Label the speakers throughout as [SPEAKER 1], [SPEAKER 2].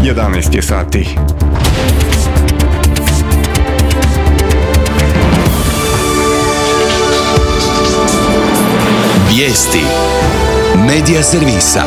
[SPEAKER 1] 11 je sati.
[SPEAKER 2] Vijesti Medija servisa.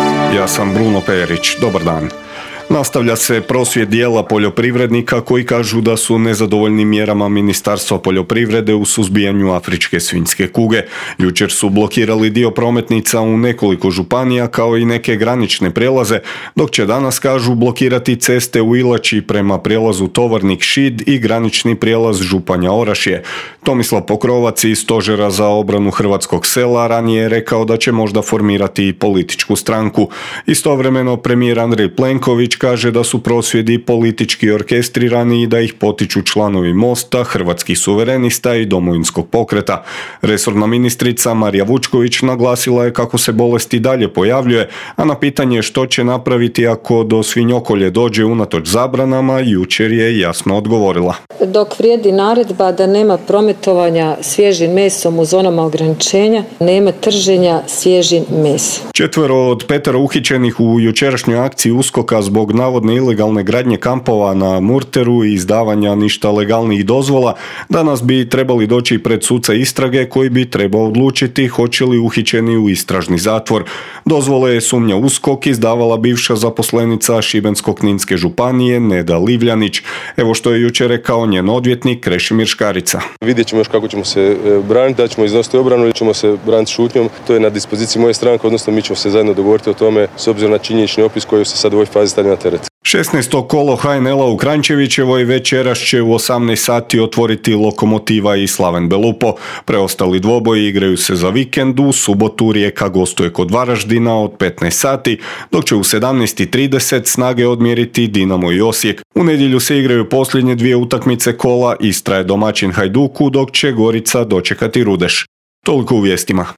[SPEAKER 1] Ja sam Bruno Perić. Dobar dan. Nastavlja se prosvjed dijela poljoprivrednika koji kažu da su nezadovoljni mjerama Ministarstva poljoprivrede u suzbijanju afričke svinjske kuge. Jučer su blokirali dio prometnica u nekoliko županija kao i neke granične prijelaze, dok će danas, kažu, blokirati ceste u Ilači prema prijelazu Tovarnik-Šid i granični prijelaz Županja-Orašje. Tomislav Pokrovac iz Stožera za obranu hrvatskog sela ranije je rekao da će možda formirati i političku stranku. Istovremeno premijer Andrej Plenković kaže da su prosvjedi politički orkestrirani i da ih potiču članovi Mosta, Hrvatskih suverenista i Domovinskog pokreta. Resorna ministrica Marija Vučković naglasila je kako se bolest i dalje pojavljuje, a na pitanje što će napraviti ako do svinjokolje dođe unatoč zabranama, jučer je jasno odgovorila.
[SPEAKER 3] Dok vrijedi naredba da nema prometovanja svježim mesom u zonama ograničenja, nema trženja svježim mesom. 4 od 5 uhićenih u jučerašnjoj akciji USKOK-a zbog navodne ilegalne gradnje kampova na Murteru i izdavanja ništa legalnih dozvola danas bi trebali doći pred suca istrage koji bi trebao odlučiti hoće li uhićeni u istražni zatvor. Dozvole je, sumnja USKOK, izdavala bivša zaposlenica Šibensko-kninske županije Neda Livljanić. Evo što je jučer rekao njen odvjetnik Krešimir Škarica.
[SPEAKER 4] Vidjet ćemo još kako ćemo se braniti, da ćemo iznositi obranu ili ćemo se braniti šutnjom. To je na dispoziciji moje stranke, odnosno mi ćemo se zajedno dogovoriti o tome s obzirom na činjenični opis koji se sad u ovoj fazi stavlja na teret.
[SPEAKER 1] 16. kolo HNL-a u Kranjčevićevoj večeras će u 18 sati otvoriti Lokomotiva i Slaven Belupo. Preostali dvoboji igraju se za vikend. U subotu Rijeka gostuje kod Varaždina od 15 sati, dok će u 17:30 snage odmjeriti Dinamo i Osijek. U nedjelju se igraju posljednje 2 utakmice kola. Istra je domaćin Hajduku, dok će Gorica dočekati Rudeš. Toliko u vijestima.